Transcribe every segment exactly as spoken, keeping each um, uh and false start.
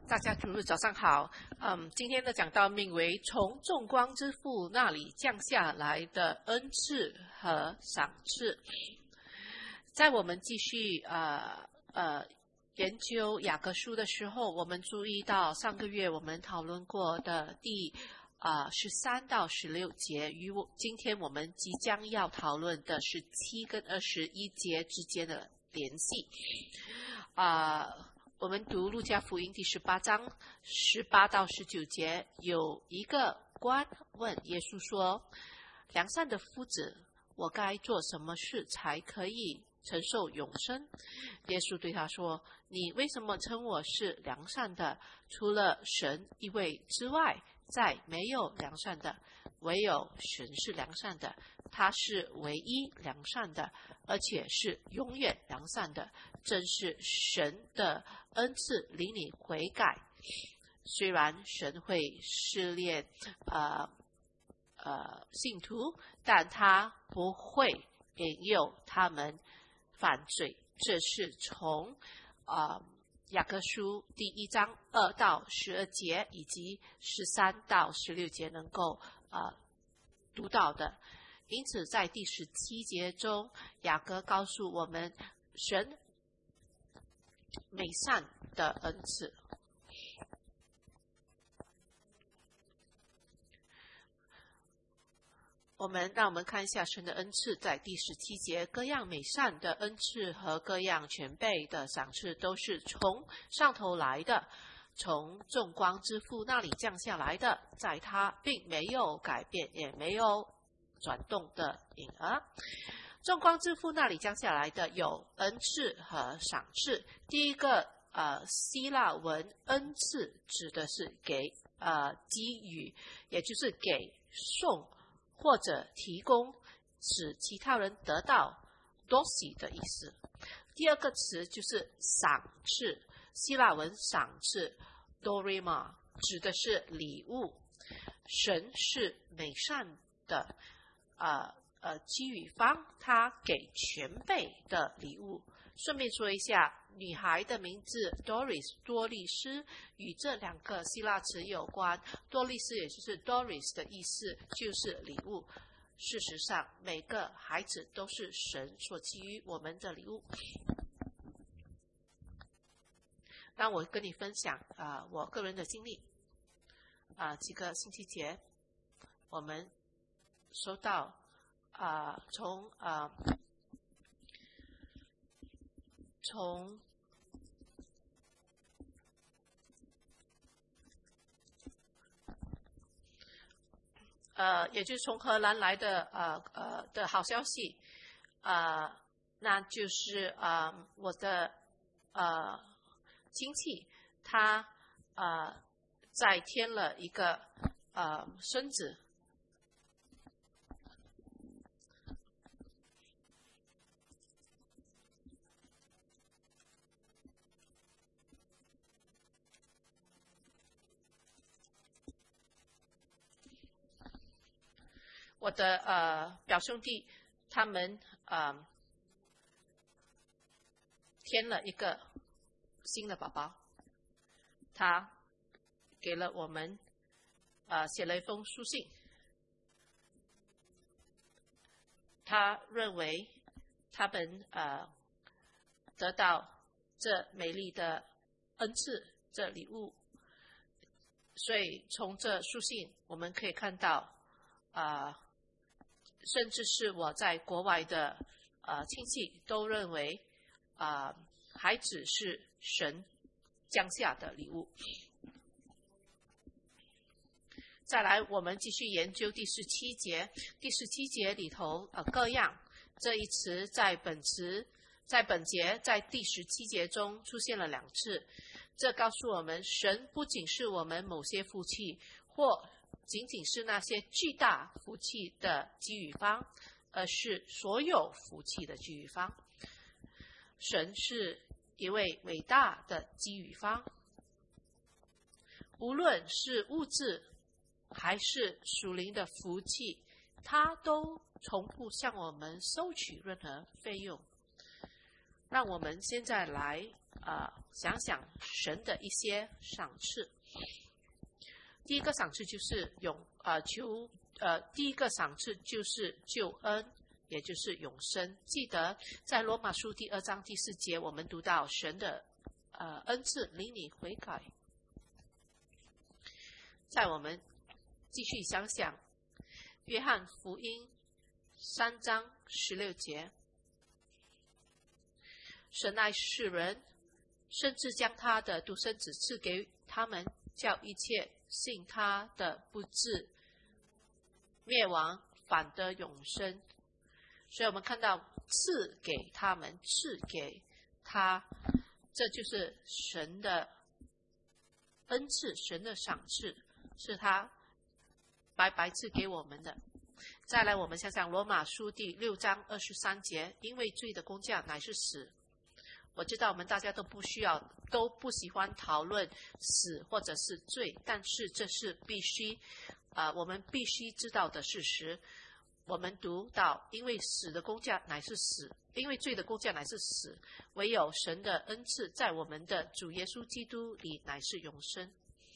大家主日早上好。嗯，今天的讲道名为从众光之父那里降下来的恩赐和赏赐。在我们继续呃呃研究雅各书的时候，我们注意到上个月我们讨论过的第啊十三到十六节，与我今天我们即将要讨论的十七跟二十一节之间的联系。啊、呃。我们读路加福音第十八章十八到十九节，有一个官问耶稣说：良善的夫子，我该做什么事才可以承受永生？耶稣对他说：你为什么称我是良善的？除了神一位之外，再没有良善的，唯有神是良善的，他是唯一良善的，而且是永远良善的。正是神的恩赐领你悔改。虽然神会试炼呃呃信徒，但他不会引诱他们犯罪。这是从呃雅各书第一章二到十二节以及十三到十六节能够呃读到的。因此在第十七节中，雅各告诉我们神美善的恩赐。我们让我们看一下神的恩赐，在第十七节，各样美善的恩赐和各样全备的赏赐都是从上头来的，从众光之父那里降下来的，在他并没有改变，也没有转动的影儿。众光之父那里降下来的有恩赐和赏赐。第一个呃希腊文恩赐指的是给呃给予，也就是给送或者提供，使其他人得到 dosi 的意思。第二个词就是赏赐，希腊文赏赐 dorema 指的是礼物。神是美善的呃呃，给予方，他给全备的礼物。顺便说一下，女孩的名字 Doris 多丽丝与这两个希腊词有关。多丽丝也就是 Doris 的意思，就是礼物。事实上，每个孩子都是神所给予我们的礼物。让我跟你分享啊、呃，我个人的经历。啊、呃，几个星期前，我们收到。啊、呃，从啊、呃，从呃，也就是从荷兰来的呃呃的好消息，呃，那就是呃我的呃亲戚他呃在添了一个呃孙子。我的呃表兄弟他们呃添了一个新的宝宝，他给了我们呃写了一封书信，他认为他们呃得到这美丽的恩赐，这礼物，所以从这书信我们可以看到啊。呃甚至是我在国外的呃亲戚都认为啊、呃，孩子是神降下的礼物。再来，我们继续研究第十七节。第十七节里头呃各样这一词在本词在本节在第十七节中出现了两次，这告诉我们神不仅是我们某些福气或仅仅是那些巨大福气的给予方，而是所有福气的给予方。神是一位伟大的给予方，无论是物质还是属灵的福气，他都从不向我们收取任何费用。让我们现在来啊、 呃想想神的一些赏赐。第一个赏赐就是永呃求呃第一个赏赐就是救恩，也就是永生。记得在罗马书第二章第四节，我们读到神的呃恩赐领你悔改。在我们继续想想约翰福音三章十六节，神爱世人，甚至将他的独生子赐给他们，叫一切信他的不至灭亡，反得永生。所以我们看到赐给他们，赐给他，这就是神的恩赐，神的赏赐，是他白白赐给我们的。再来我们想想罗马书第六章二十三节，因为罪的工价乃是死。我知道我们大家都不需要都不喜欢讨论死或者是罪，但是这是必须呃我们必须知道的事实。我们读到因为死的工价乃是死，因为罪的工价乃是死，唯有神的恩赐在我们的主耶稣基督里乃是永生。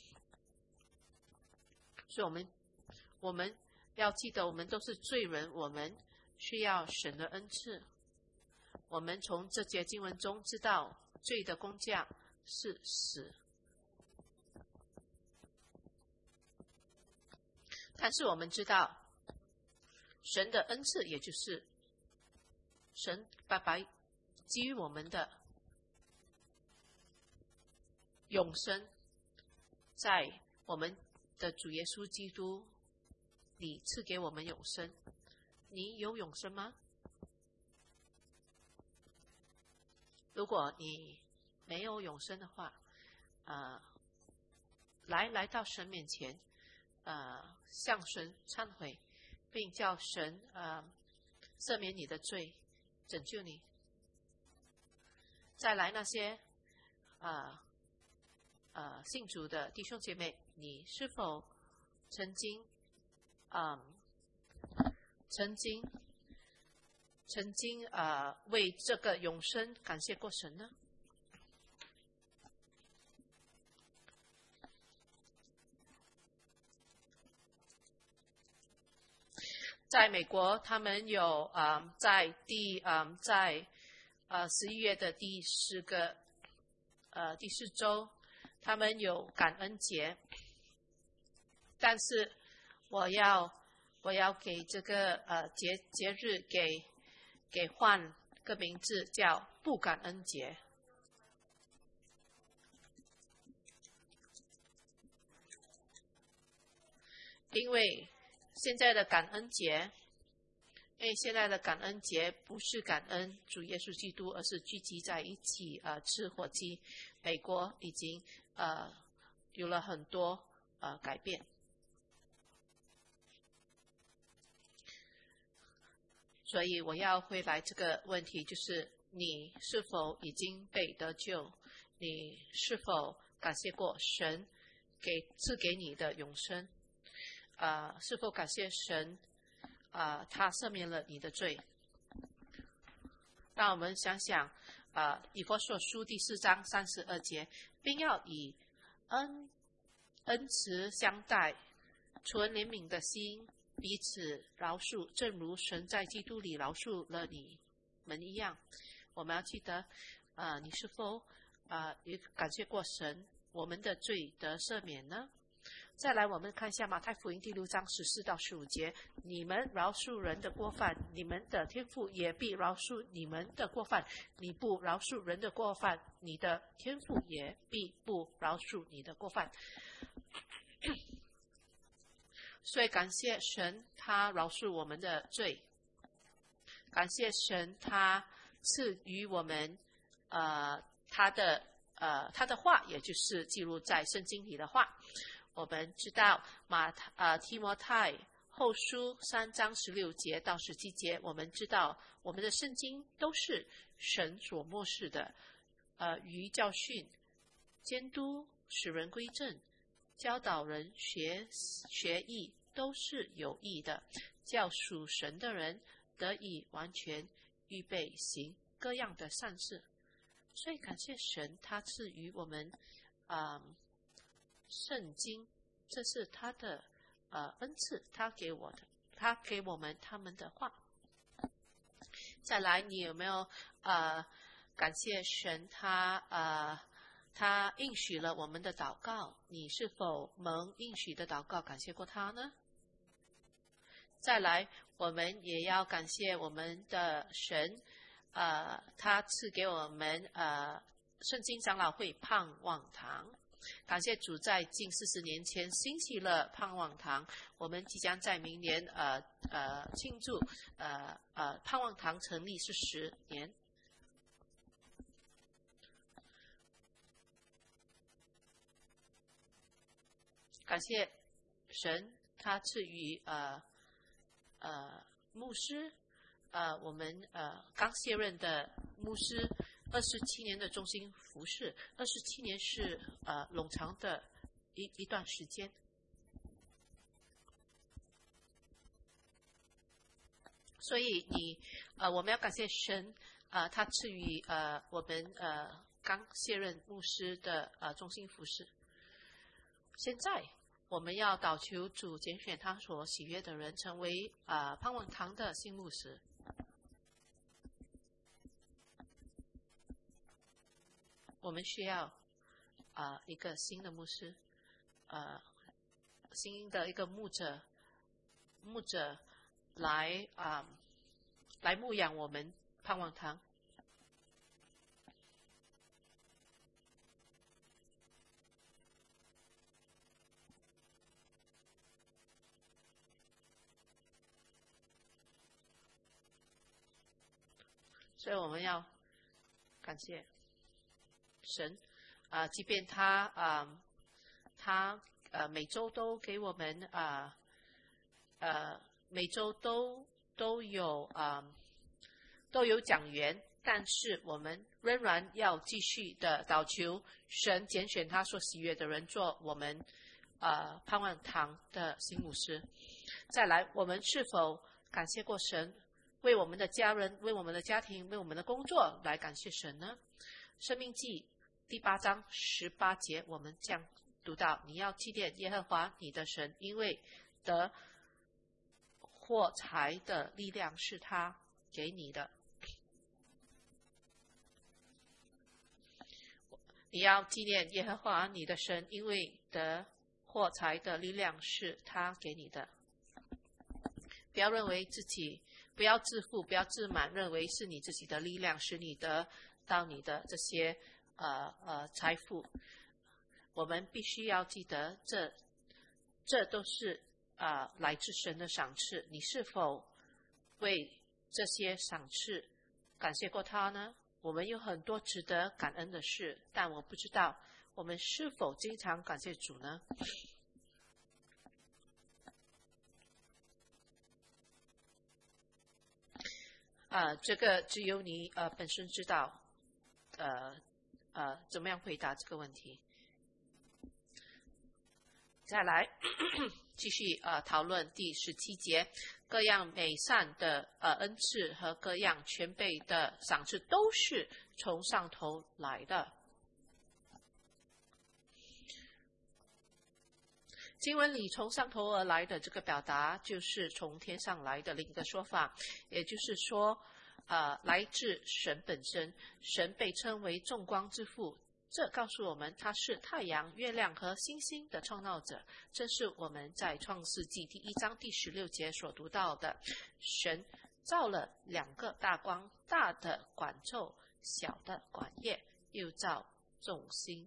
所以我们我们要记得，我们都是罪人，我们需要神的恩赐。我们从这节经文中知道罪的工价是死，但是我们知道神的恩赐，也就是神白白给予我们的永生，在我们的主耶稣基督里赐给我们永生。你有永生吗？如果你没有永生的话，呃，来来到神面前，呃，向神忏悔，并叫神呃赦免你的罪，拯救你。再来那些呃呃信主的弟兄姐妹，你是否曾经嗯、呃、曾经曾经呃为这个永生感谢过神呢？在美国，他们有呃在第呃在呃十一月的第四个呃第四周，他们有感恩节，但是我要我要给这个呃节节日给给换个名字，叫不感恩节。因为现在的感恩节，因为现在的感恩节不是感恩主耶稣基督，而是聚集在一起呃吃火鸡。美国已经呃有了很多呃改变，所以我要回来这个问题，就是你是否已经被得救？你是否感谢过神给赐给你的永生？呃，是否感谢神？呃，他赦免了你的罪。让我们想想，呃，以弗所书第四章三十二节，并要以恩恩慈相待，存怜悯的心，彼此饶恕，正如神在基督里饶恕了你们一样。我们要记得，呃，你是否呃也感谢过神，我们的罪得赦免呢？再来，我们看一下马太福音第六章十四到十五节：你们饶恕人的过犯，你们的天父也必饶恕你们的过犯；你不饶恕人的过犯，你的天父也必不饶恕你的过犯。所以感谢神，他饶恕我们的罪；感谢神，他赐予我们呃他的呃他的话，也就是记录在圣经里的话。我们知道马呃提摩太后书三章十六节到十七节，我们知道我们的圣经都是神所默示的，呃，于教训、监督、使人归正、教导人学学义，都是有益的，叫属神的人得以完全预备行各样的善事。 所以感谢神，他赐予我们啊、呃、圣经，这是他的呃恩赐，他给我的，他给我们他们的话。再来，你有没有呃感谢神他呃他应许了我们的祷告？你是否蒙应许的祷告感谢过他呢？再来，我们也要感谢我们的神，呃，他赐给我们呃圣经长老会盼望堂。感谢主在近四十年前兴起了盼望堂，我们即将在明年呃呃庆祝呃呃盼望堂成立是十年。感谢神，他赐予呃呃牧师，呃我们呃刚卸任的牧师。二十七年的中心服侍，二十七年是呃冗长的一一段时间。所以你呃我们要感谢神，呃他赐予呃我们呃刚卸任牧师的呃中心服侍。现在我们要祷求主拣选他所喜悦的人，成为呃盼望堂的新牧师。我们需要啊、呃、一个新的牧师，呃，新的一个牧者，牧者来啊、呃、来牧养我们盼望堂。所以我们要感谢神，啊、呃，即便他啊、呃，他呃每周都给我们啊 呃, 呃每周都都有啊、呃、都有讲员，但是我们仍然要继续的祷求神拣选他所喜悦的人做我们呃盼望堂的新牧师。再来，我们是否感谢过神，为我们的家人、为我们的家庭、为我们的工作来感谢神呢？申命记第八章十八节，我们这样读到：你要纪念耶和华你的神，因为得获财的力量是他给你的。你要纪念耶和华你的神，因为得获财的力量是他给你的。不要认为自己，不要自负，不要自满，认为是你自己的力量使你得到你的这些呃呃财富。我们必须要记得，这这都是啊、呃、来自神的赏赐。你是否为这些赏赐感谢过他呢？我们有很多值得感恩的事，但我不知道我们是否经常感谢主呢？啊、呃，这个只有你呃本身知道，呃呃怎么样回答这个问题。再来继续呃讨论第十七节，各样美善的呃恩赐和各样全备的赏赐都是从上头来的。经文里从上头而来的这个表达，就是从天上来的另一个说法，也就是说，呃，来自神本身。神被称为众光之父，这告诉我们他是太阳、月亮和星星的创造者。这是我们在创世纪第一章第十六节所读到的。神造了两个大光，大的管昼，小的管夜，又造众星。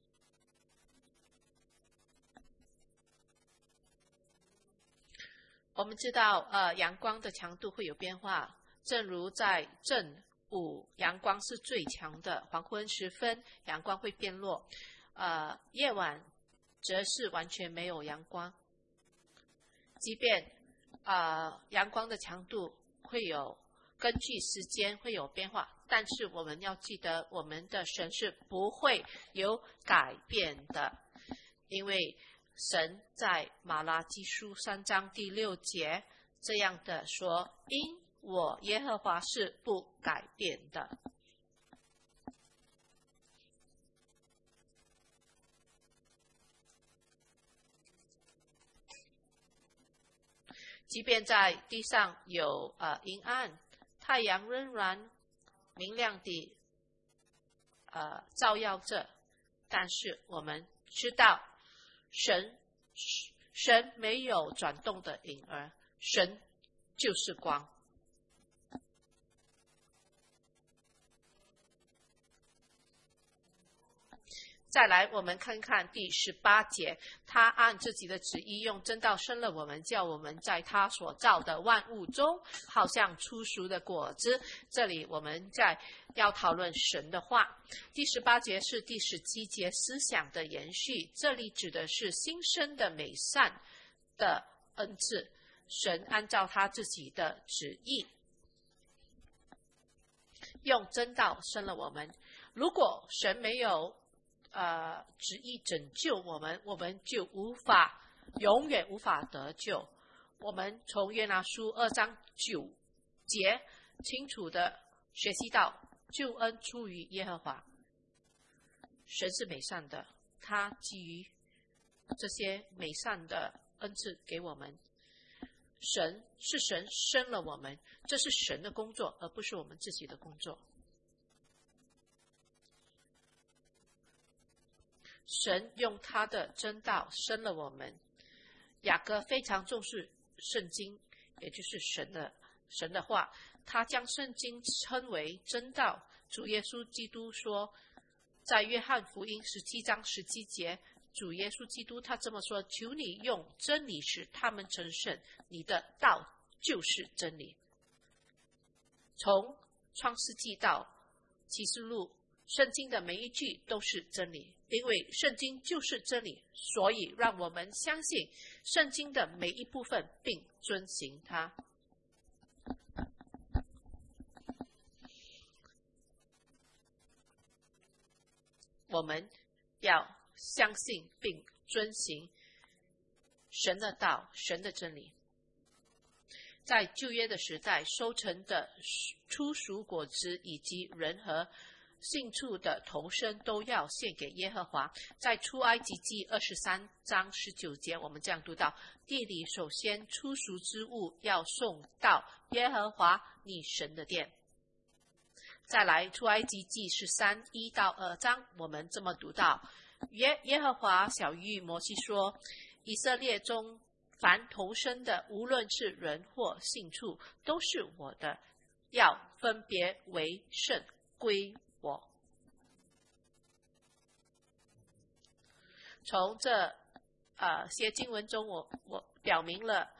我们知道，呃，阳光的强度会有变化，正如在正午，阳光是最强的，黄昏时分，阳光会变弱，呃，夜晚则是完全没有阳光。即便呃阳光的强度会有根据时间会有变化，但是我们要记得，我们的神是不会有改变的，因为神在马拉基书三章第六节这样的说：因我耶和华是不改变的。 即便在地上有呃阴暗，太阳仍然明亮地呃照耀着，但是我们知道神神没有转动的影儿，神就是光。再来，我们看看第十八节，他按自己的旨意用真道生了我们，叫我们在他所造的万物中，好像初熟的果子。这里我们在要讨论神的话。第十八节是第十七节思想的延续，这里指的是新生的美善的恩赐，神按照他自己的旨意，用真道生了我们。如果神没有呃，旨意拯救我们，我们就无法，永远无法得救。我们从约拿书二章九节清楚的学习到，救恩出于耶和华。神是美善的，他基于这些美善的恩赐给我们。神是神生了我们，这是神的工作，而不是我们自己的工作。神用他的真道生了我们。雅各非常重视圣经，也就是神的神的话，他将圣经称为真道。主耶稣基督说，在约翰福音十七章十七节，主耶稣基督他这么说：求你用真理使他们成圣，你的道就是真理。从创世纪到启示录，圣经的每一句都是真理，因为圣经就是真理，所以让我们相信圣经的每一部分并遵行它。我们要相信并遵行神的道，神的真理。在旧约的时代，收成的初熟果子以及人和牲畜的头生都要献给耶和华。在出埃及记二十三章十九节，我们这样读到：地里首先初熟之物要送到耶和华你神的殿。再来，出埃及记十三一到二章，我们这么读到：耶耶和华晓谕摩西说，以色列中凡头生的，无论是人或牲畜，都是我的，要分别为圣，归我。从这呃些经文中，我我表明了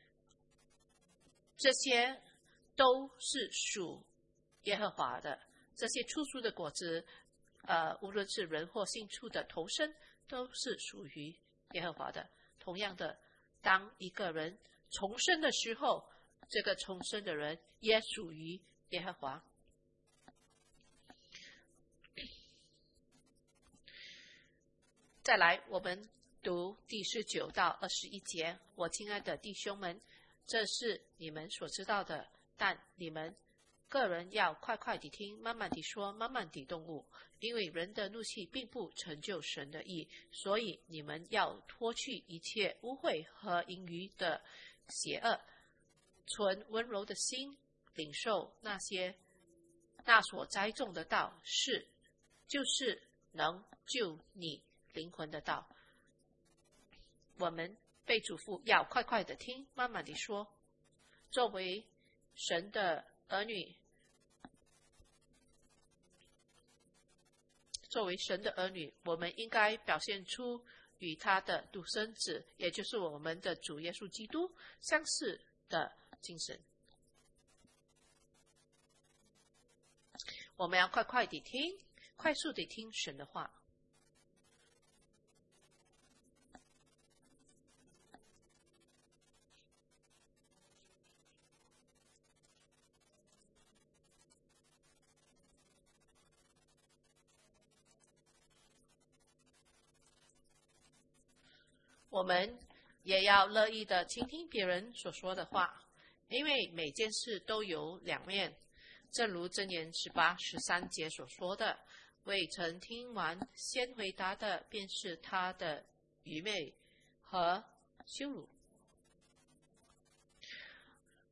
这些都是属耶和华的，这些初熟的果子，呃，无论是人或牲畜的头生，都是属于耶和华的。同样的，当一个人重生的时候，这个重生的人也属于耶和华。再来，我们读第十九到二十一节。我亲爱的弟兄们，这是你们所知道的，但你们个人要快快地听，慢慢地说，慢慢地动悟，因为人的怒气并不成就神的义。所以你们要脱去一切污秽和淫余的邪恶，存温柔的心，领受那些那所栽种的道，是就是能救你灵魂的道。我们被嘱咐要快快地听，慢慢地说。作为神的儿女，作为神的儿女，我们应该表现出与他的独生子，也就是我们的主耶稣基督相似的精神。我们要快快地听，快速地听神的话。我们也要乐意的倾听别人所说的话，因为每件事都有两面。正如箴言十八十三节所说的，未曾听完先回答的，便是他的愚昧和羞辱。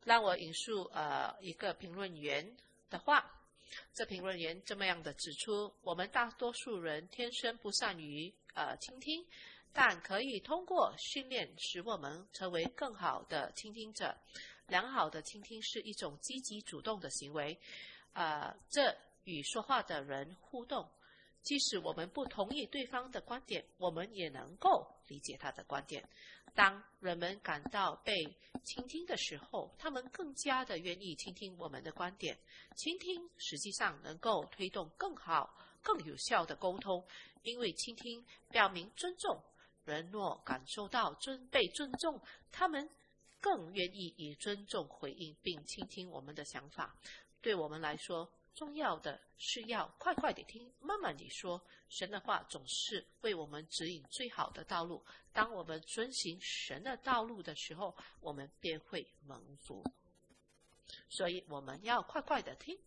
让我引述呃一个评论员的话，这评论员这么样的指出：我们大多数人天生不善于呃倾听，但可以通过训练使我们成为更好的倾听者。良好的倾听是一种积极主动的行为，呃，这与说话的人互动。即使我们不同意对方的观点，我们也能够理解他的观点。当人们感到被倾听的时候，他们更加的愿意倾听我们的观点。倾听实际上能够推动更好、更有效的沟通，因为倾听表明尊重。人若感受到尊被尊重，他们更愿意以尊重回应并倾听我们的想法。对我们来说，重要的是要快快地听，慢慢地说。神的话总是为我们指引最好的道路。当我们遵行神的道路的时候，我们便会蒙福。所以我们要快快地听，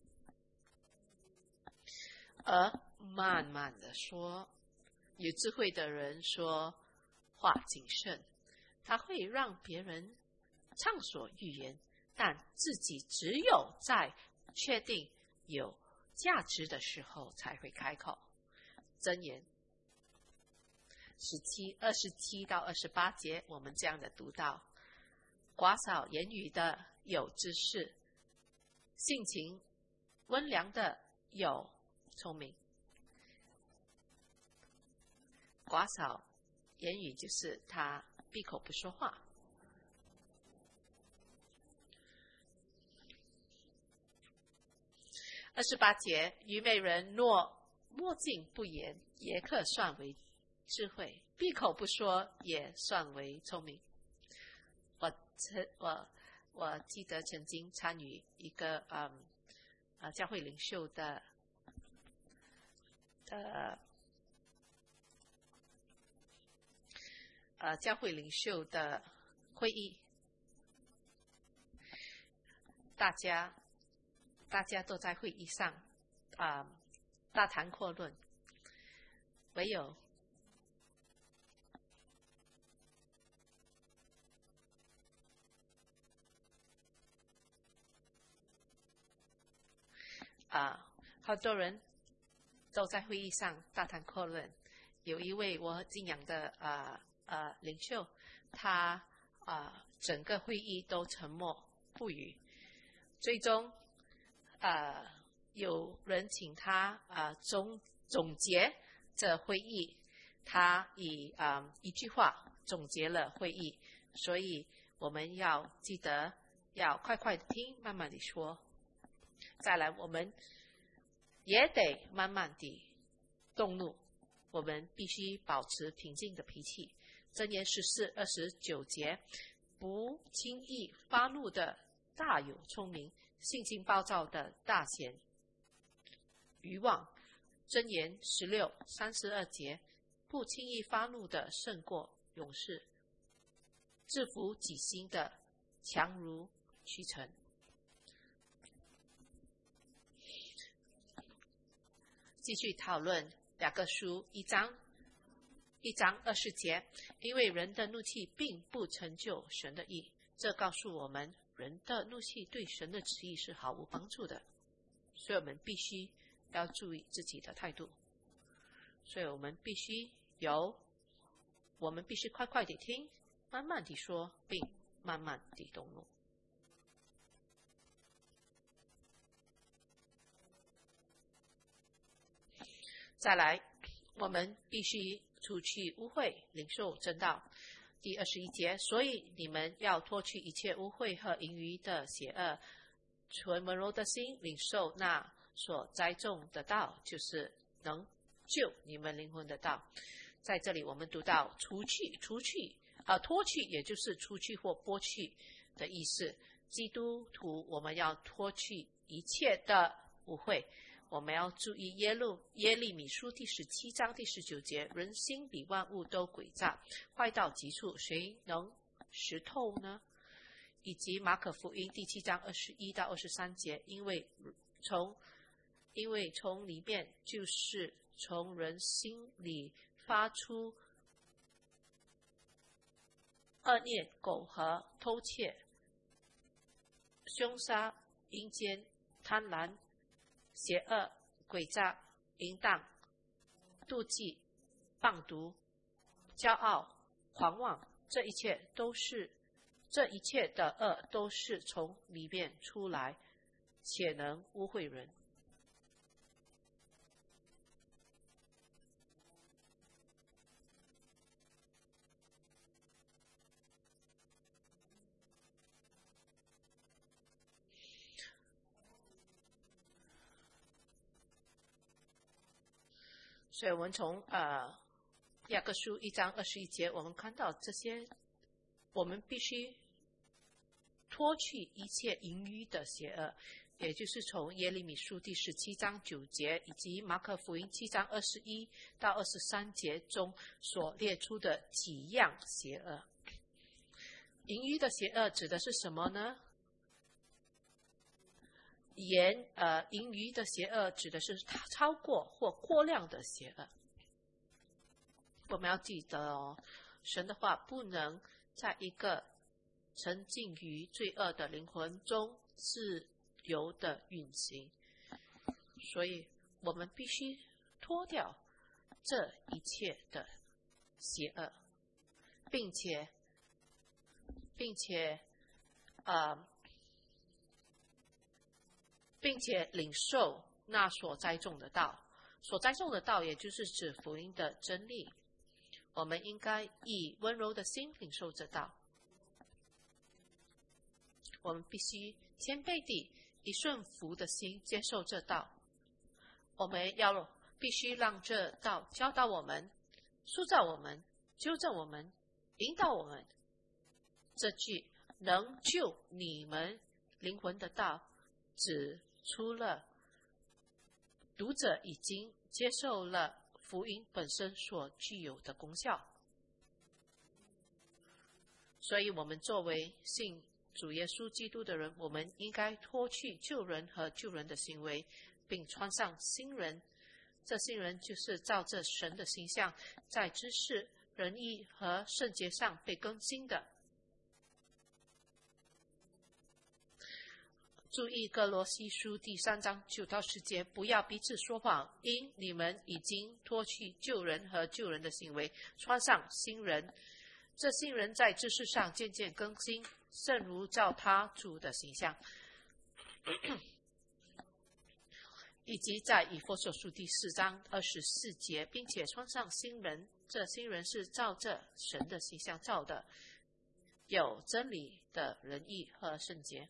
而慢慢地说。有智慧的人说话谨慎，他会让别人畅所欲言，但自己只有在确定有价值的时候才会开口。箴言十七二十七到二十八节，我们这样的读到：寡少言语的有知识，性情温良的有聪明。寡少言语就是他闭口不说话。二十八节，愚昧人若默静不言，也可算为智慧；闭口不说，也算为聪明。我曾我我记得曾经参与一个嗯呃教会领袖的的呃教会领袖的会议，大家。大家都在会议上啊、呃、大谈阔论，唯有啊、呃、很多人都在会议上大谈阔论。有一位我敬仰的啊 呃, 呃领袖，他啊、呃、整个会议都沉默不语，最终呃，有人请他呃总总结这会议，他以啊、呃、一句话总结了会议。所以我们要记得要快快的听，慢慢的说。再来，我们也得慢慢地动怒，我们必须保持平静的脾气。箴言十四二十九节，不轻易发怒的大有聪明，性情暴躁的大显愚妄。箴言十六三十二节，不轻易发怒的胜过勇士，制服己心的强如屈臣。继续讨论雅各书一章一章二十节，因为人的怒气并不成就神的义。这告诉我们，人的怒气对神的旨意是毫无帮助的，所以我们必须要注意自己的态度。所以我们必须有，我们必须快快地听，慢慢地说，并慢慢地动怒。再来，我们必须除去污秽，领受真道。第二十一节，所以你们要脱去一切污秽和盈余的邪恶，存温柔的心，领受那所栽种的道，就是能救你们灵魂的道。在这里我们读到除去除去啊，脱去也就是除去或剥去的意思。基督徒我们要脱去一切的污秽。我们要注意耶路耶利米书第十七章第十九节，人心比万物都诡诈，坏到极处，谁能识透呢？以及马可福音第七章二十一到二十三节，因为从因为从里面就是从人心里发出恶念、苟合、偷窃、 凶杀、阴间、贪婪、邪恶、诡诈、淫荡、妒忌、棒毒、骄傲、狂妄，这一切都是这一切的恶都是从里面出来，且能污秽人。所以我们从呃雅各书一章二十一节，我们看到这些，我们必须脱去一切淫欲的邪恶，也就是从耶利米书第十七章九节以及马可福音七章二十一到二十三节中所列出的几样邪恶。淫欲的邪恶指的是什么呢？言呃，淫欲的邪恶指的是超过或过量的邪恶。我们要记得哦，神的话不能在一个沉浸于罪恶的灵魂中自由的运行，所以我们必须脱掉这一切的邪恶，并且，并且，呃。并且领受那所栽种的道，所栽种的道也就是指福音的真理。我们应该以温柔的心领受这道，我们必须谦卑地以顺服的心接受这道。我们要必须让这道教导我们、塑造我们、纠正我们、引导我们。这句能救你们灵魂的道，指出了读者已经接受了福音本身所具有的功效。所以我们作为信主耶稣基督的人，我们应该脱去旧人和旧人的行为，并穿上新人。这新人就是照着神的形象，在知识、仁义和圣洁上被更新的。注意哥罗西书第三章九到十节，不要彼此说谎，因你们已经脱去旧人和旧人的行为，穿上新人。这新人在知识上渐渐更新，正如照他主的形象。以及在以弗所书第四章二十四节，并且穿上新人。这新人是照着神的形象造的，有真理的仁义和圣洁。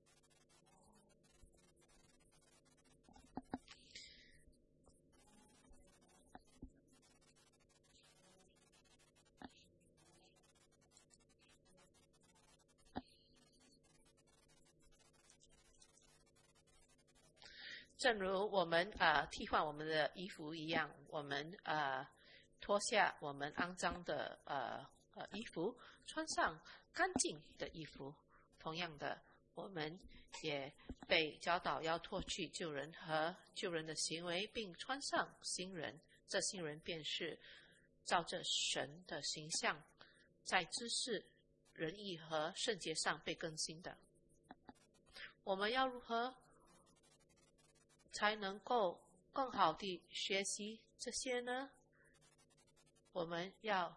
正如我们呃替换我们的衣服一样，我们呃脱下我们肮脏的呃呃衣服，穿上干净的衣服。同样的，我们也被教导要脱去旧人和旧人的行为，并穿上新人。这新人便是照着神的形象，在知识、仁义和圣洁上被更新的。我们要如何才能够更好地学习这些呢？我们要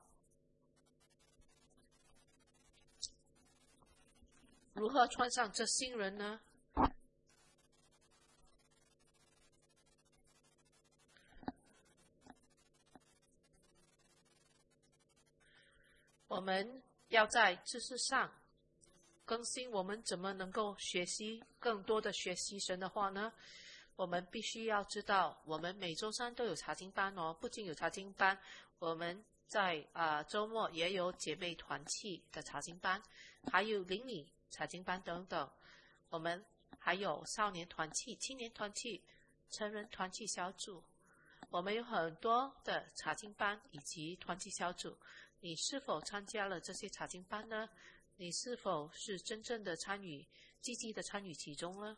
如何穿上这新人呢？我们要在知识上更新。我们怎么能够学习更多的学习神的话呢？我们必须要知道，我们每周三都有查经班哦。不仅有查经班，我们在啊、呃、周末也有姐妹团契的查经班，还有邻里查经班等等。我们还有少年团契、青年团契、成人团契小组。我们有很多的查经班以及团契小组。你是否参加了这些查经班呢？你是否是真正的参与、积极的参与其中呢？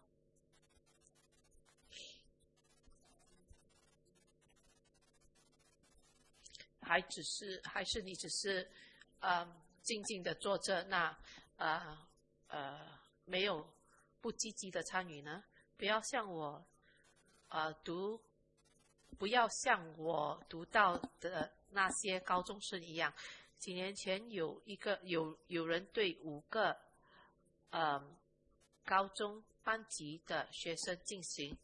还只是还是你只是呃静静的坐着，那呃呃没有不积极的参与呢？不要像我，呃，读，不要像我读到的那些高中生一样。几年前有一个有有人对五个，呃，高中班级的学生进行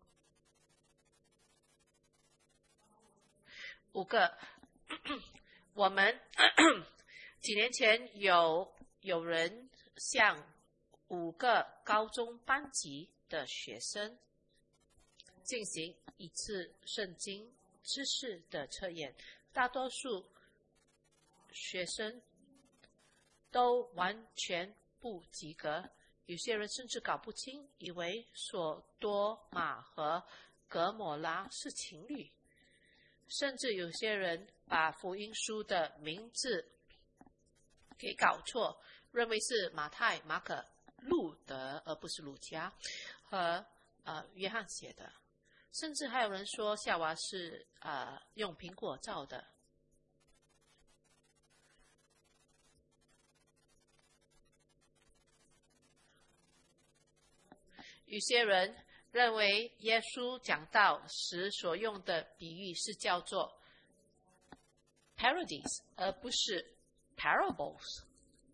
五个，我们几年前有有人向五个高中班级的学生进行一次圣经知识的测验，大多数学生都完全不及格，有些人甚至搞不清，以为索多玛和格摩拉是情侣，甚至有些人把福音书的名字给搞错，认为是马太、马可、路德而不是路加和呃约翰写的，甚至还有人说夏娃是呃用苹果造的。有些人认为耶稣讲道时所用的比喻是叫做 parodies 而不是 parables。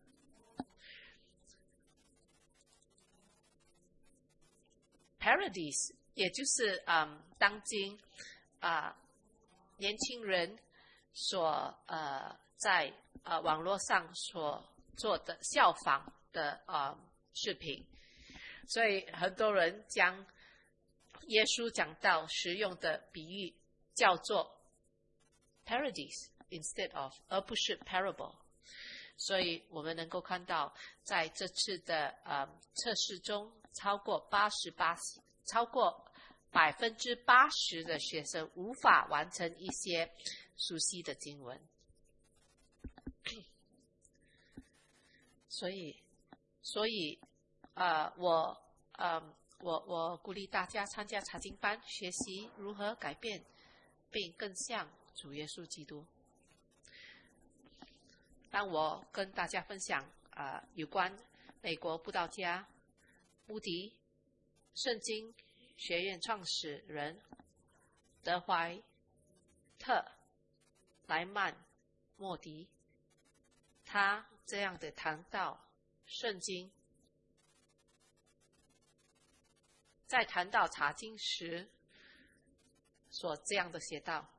parodies 也就是嗯当今啊、呃、年轻人所呃在呃网络上所做的效仿的呃视频，所以很多人将耶稣讲道时用的比喻叫做 parodies instead of 而不是 parable。 所以我们能够看到在这次的呃测试中，超过八十八超过百分之八十的学生无法完成一些熟悉的经文。所以所以呃我呃我我鼓励大家参加查经班，学习如何改变并更像主耶稣基督。当我跟大家分享呃有关美国布道家穆迪圣经学院创始人德怀特莱曼莫迪，他这样的谈到圣经，在谈到查经时所这样的写道，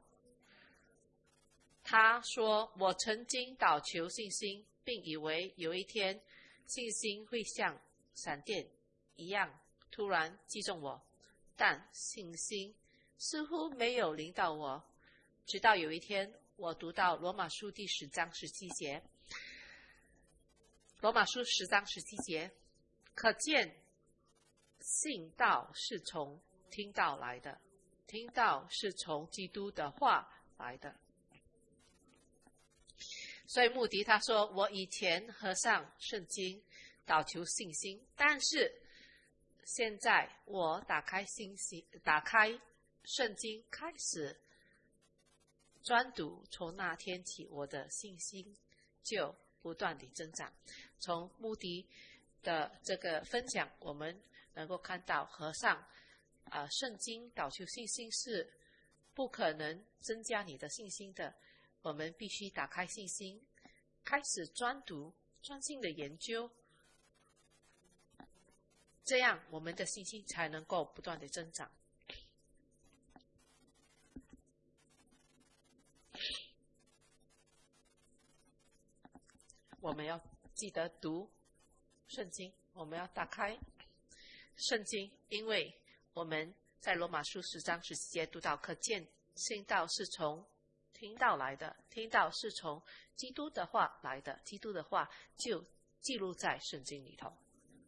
他说：我曾经祷求信心，并以为有一天信心会像闪电一样突然击中我，但信心似乎没有临到我，直到有一天我读到罗马书第十章十七节，罗马书十章十七节，可见信道是从听道来的，听道是从基督的话来的。所以穆迪他说，我以前合上圣经祷求信心，但是现在我打开信息打开圣经开始专读，从那天起我的信心就不断地增长。从穆迪的这个分享，我们能够看到合上呃圣经祷求信心是不可能增加你的信心的，我们必须打开信心，开始专读专心的研究，这样我们的信心才能够不断的增长。我们要记得读圣经，我们要打开圣经，因为我们在罗马书十章十七节读到，可见信道是从听道来的，听道是从基督的话来的，基督的话就记录在圣经里头。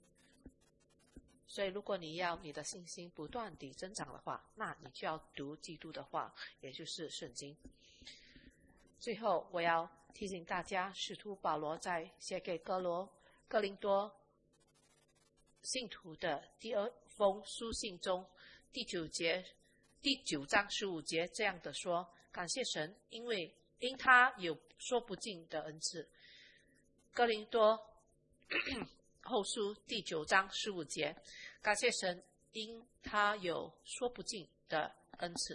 所以如果你要你的信心不断地增长的话，那你就要读基督的话，也就是圣经。最后我要提醒大家，使徒保罗在写给哥罗哥林多信徒的第二封书信中，第九节第九章十五节这样的说，感谢神，因为因他有说不尽的恩赐。哥林多后书第九章十五节，感谢神，因他有说不尽的恩赐。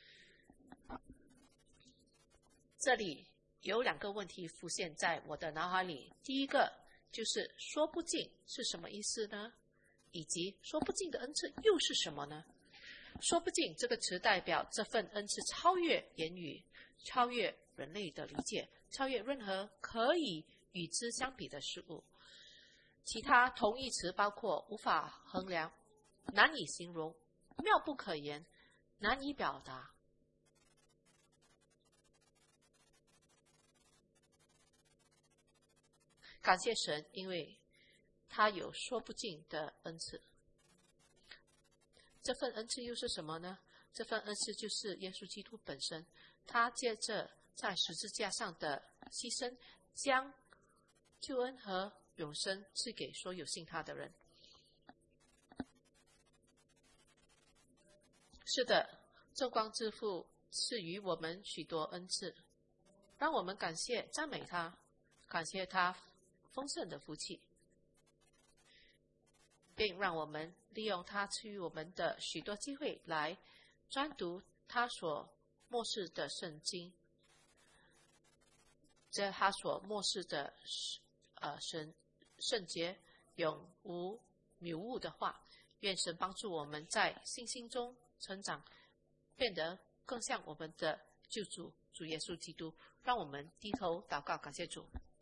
这里有两个问题浮现在我的脑海里，第一个就是说不尽是什么意思呢？以及说不尽的恩赐又是什么呢？说不尽这个词代表这份恩赐超越言语，超越人类的理解，超越任何可以与之相比的事物。其他同义词包括无法衡量、难以形容、妙不可言、难以表达。感谢神，因为他有说不尽的恩赐。这份恩赐又是什么呢？这份恩赐就是耶稣基督本身，他借着在十字架上的牺牲，将救恩和永生赐给所有信他的人。是的，众光之父赐予我们许多恩赐，让我们感谢赞美他，感谢他丰盛的福气，并让我们利用他赐予我们的许多机会来专读他所默示的圣经，这他所默示的呃神圣洁永无谬误的话。愿神帮助我们在信心中成长，变得更像我们的救主主耶稣基督。让我们低头祷告，感谢主。